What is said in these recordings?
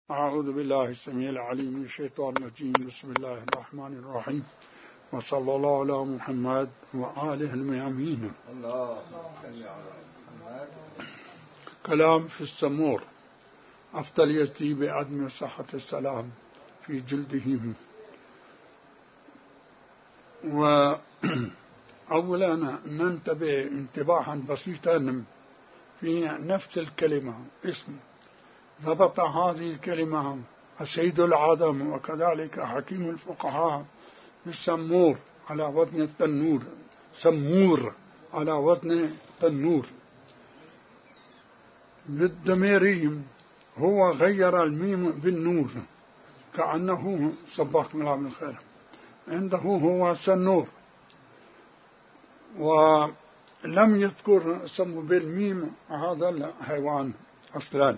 أعوذ بالله السميع العليم من الشيطان الرجيم. بسم الله الرحمن الرحيم، وصلى الله على محمد وآله الميامين. كلام في السمور، أفضليته بعدم صحة السلام في جلدهم. وأولا ننتبه انتباها بسيطا في نفس الكلمة اسم ضبط هذه الكلمة السيد العظم وكذلك حكيم الفقهاء بالسمور على وزن التنور، سمور على وزن تنور. بالضمير هو غير الميم بالنور كأنه صباح الله بالخير، عنده هو سنور، ولم يذكر اسمه بالميم هذا الحيوان أصلا.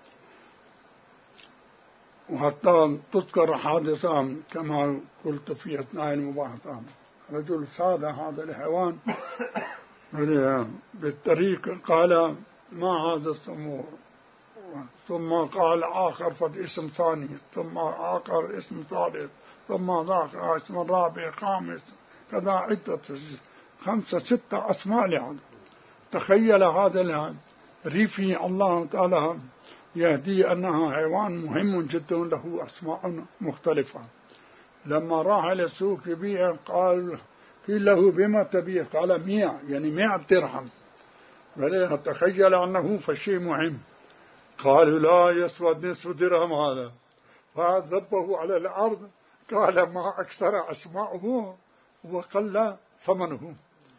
وحتى تذكر حادثة كما قلت في أثناء المباحثة، رجل صاد هذا الحيوان بالطريق قال ما هذا السمور، ثم قال آخر فد اسم ثاني، ثم آخر اسم ثالث، ثم ذاك اسم رابع خامس، كذا عدة 5 6 أسماء لهذا. تخيل هذا الريفي الله تعالى يهدي أنها حيوان مهم جدا له أسماء مختلفة. لما راح إلى السوق يبيع قال له بما تبيع؟ قال 100، يعني 100 درهم. تخيل أنه فشيء مهم. قالوا لا يسوى نصف درهم هذا، فذبه على الأرض. قال ما أكثر أسماءه وقل ثمنه.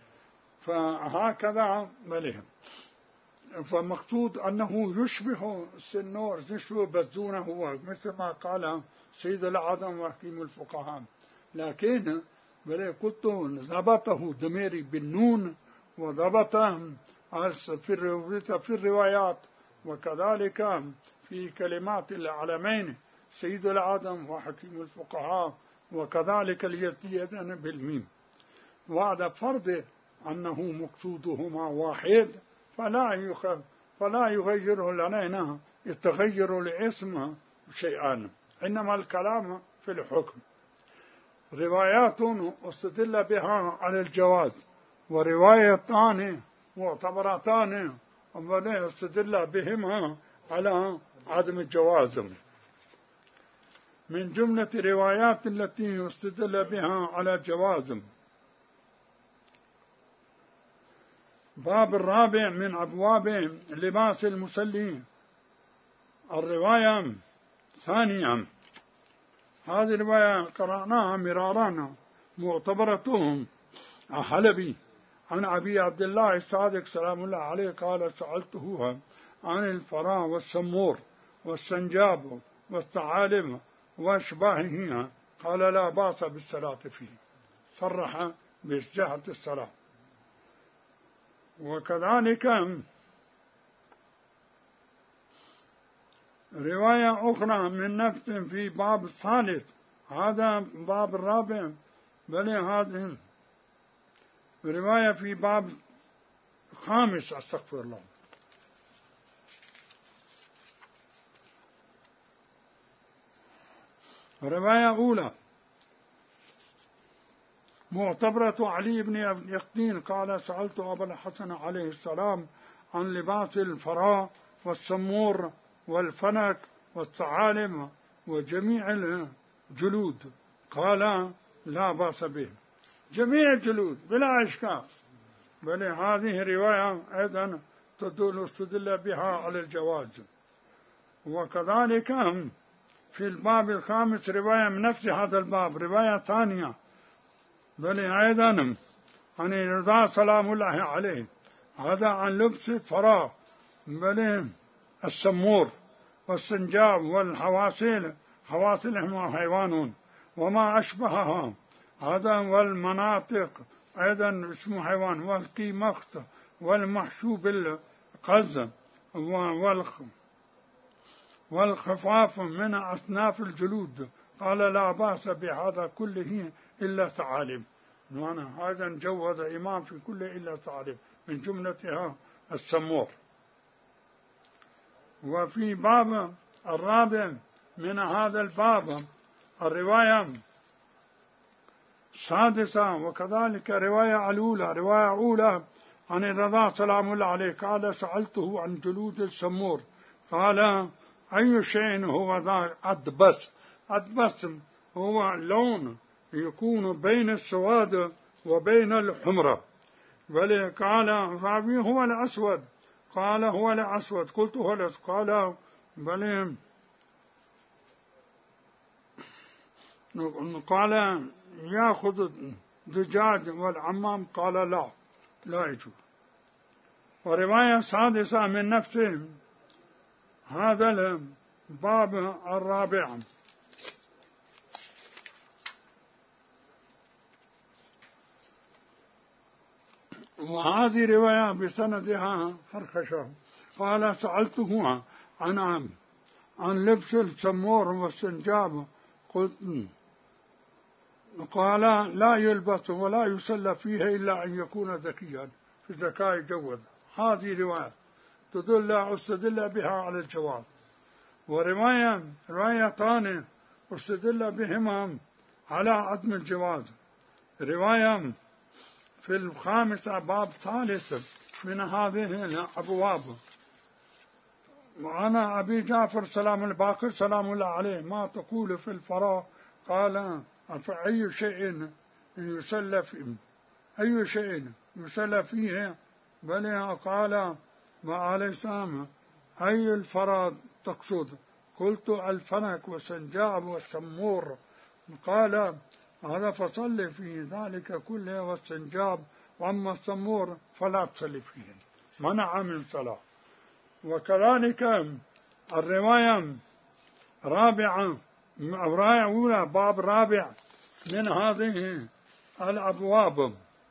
فهكذا ملهم. فمقصود أنه يشبه السنور، يشبه بزونه، هو مثل ما قال سيد العظم وحكيم الفقهاء. لكن قلت ضبطه ضميري بالنون، وضبطه في الروايات، وكذلك في كلمات العلمين سيد العظم وحكيم الفقهاء، وكذلك اليزيدان بالميم. وهذا فرض أنه مقصودهما واحد، فلا يغير لنا يتغير الاسم شيئا، إنما الكلام في الحكم. روايات استدل بها على الجواز، وروايتان معتبرتان استدل بهما على عدم الجواز. من جملة الروايات التي استدل بها على الجواز باب الرابع من أبواب لباس المصلين، الرواية ثانية. هذه الرواية قرأناها مرارا، معتبرتهم حلبي عن أبي عبد الله الصادق سلام الله عليه قال سألته عن الفراء والسمور والسنجاب والثعالب وأشباهها، قال لا بأس بالصلاة فيه، صرح بجهة الصلاة. وكذلك رواية أخرى من نفس في باب الثالث، هذا باب الرابع، بل هذه رواية في باب خامس، استغفر الله. رواية أولى معتبرة علي بن يقطين قال سألت أبا الحسن عليه السلام عن لباس الفراء والسمور والفنك والثعالب وجميع الجلود، قال لا بأس به، جميع الجلود بلا إشكال. بل هذه رواية أيضا استدل بها على الجواز. وكذلك في الباب الخامس رواية من نفس هذا الباب، رواية ثانية، بل أيضا عن الرضا سلام الله عليه، هذا عن لبس الفراء، بل السمور والسنجاب والحواسيل، حواسلهم حيوان وما أشبهها، هذا والمناطق أيضا اسمه حيوان، والقيمخت والمحشوب القز والخفاف من أصناف الجلود، قال لا بأس بهذا كله إلا ثعالب. هذا جوز إمام في كل إلا ثعالب، من جملتها السمور. وفي باب الرابع من هذا الباب الرواية السادسة، وكذلك رواية أولى عن الرضا سلام الله عليه قال سألته عن جلود السمور قال أي شيء هو ذا؟ أدبس هو لون يكون بين السواد وبين الحمرة، بل قال رابي هو الأسود، قال هو الأسود، قلت هو الأسود، قال بل قال يأخذ دجاج والعمام، قال لا يجوز. ورواية سادسة من نفسه هذا الباب الرابع، وهذه رواية بسندها حرخشة قال سألته عن لبس السمور والسنجاب قال لا يلبس ولا يسلى فيه إلا أن يكون ذكيا في ذكاء جود. هذه رواية استدل بها على الجواز. وروايتان استدل بهما على عدم الجواز. رواية في الخامسة باب ثالث من هذه الأبواب، وأنا أبي جعفر سلام الباقر سلام الله عليه ما تقول في الفراغ؟ قال فأي شيء يسلى فيه بل قال وعليه السلام أي الفراد تقصد؟ قلت الفنك والسنجاب والسمور، قال هذا فصل في ذلك كله والسنجاب، وأما السمور فلا تصلي فيه، منع من صلاة. وكذلك الرواية رابعة أولى باب رابع من هذه الأبواب،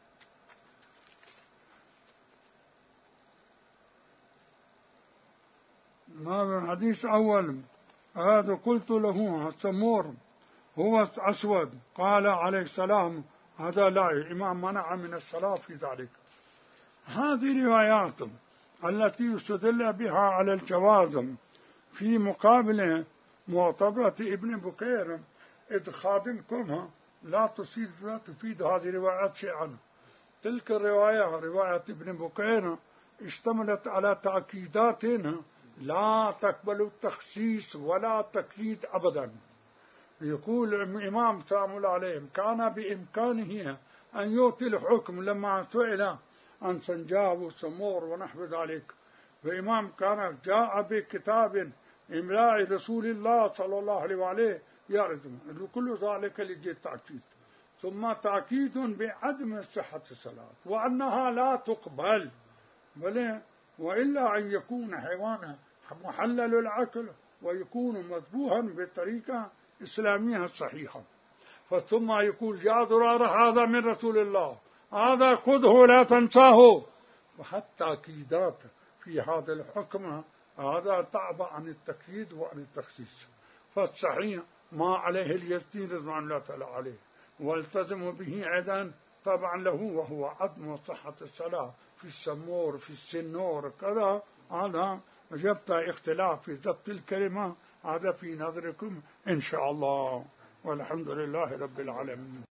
ما حديث أول هذا قلت له السمور هو أسود، قال عليه السلام هذا لا، الإمام منع من الصلاة في ذلك. هذه روايات التي يستدل بها على الجواز في مقابل معتبرة ابن بكير إذ خادمكم لا تفيد هذه الروايات شيئا. تلك الرواية رواية ابن بكير اشتملت على تأكيدات لا تقبل التخصيص ولا تقييد أبدا. يقول الإمام سلام الله عليه كان بإمكانه أن يؤتي الحكم لما سئل عن سنجاب وسمور ونحو ذلك، والإمام كان جاء بكتاب إملاء رسول الله صلى الله عليه وآله يعرض كل ذلك لجي التأكيد، ثم تأكيد بعدم صحة الصلاة وأنها لا تقبل بل وإلا أن يكون حيوانا محلل العقل ويكون مذبوحا بطريقة إسلامية صحيحة. ثم يقول يا ضرار هذا من رسول الله، هذا خذه لا تنساه. وحتى تأكيدات في هذا الحكم هذا تعب عن التقييد وعن التخصيص، فالصحيح ما عليه اليزيد رضوان الله تعالى عليه والتزم به أيضا طبعا له، وهو عدم صحة الصلاة في السمور في السنور كذا. هذا يبقى اختلاف في ضبط الكلمة، هذا في نظركم إن شاء الله، والحمد لله رب العالمين.